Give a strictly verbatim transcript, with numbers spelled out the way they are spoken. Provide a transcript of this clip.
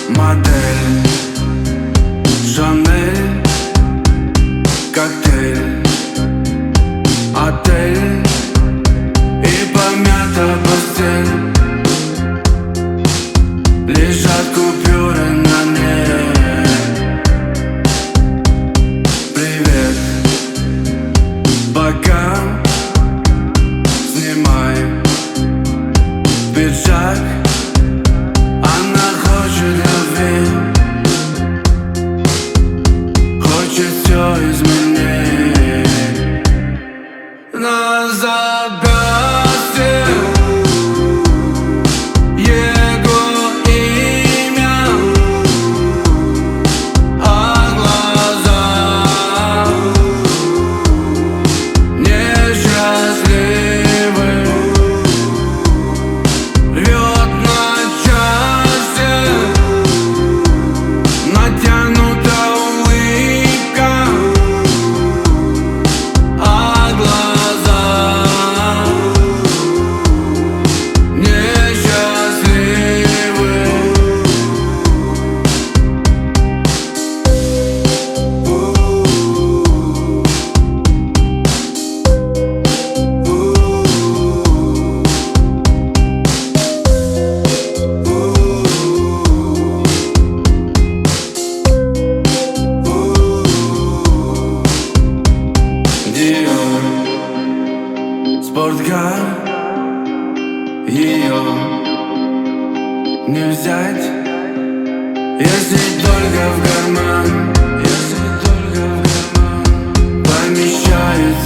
Модель Шанель, коктейль, отель и помята постель. Лежат купюры на ней. Привет, пока снимай пиджак. Она хочет любви, хочет все изменить. На запястье его имя, а глаза несчастливы. Рвет на части натянута улыбка, а глаза несчастливы. Диор, спорткар, ее не взять, если только в карман, если только в карман помещается.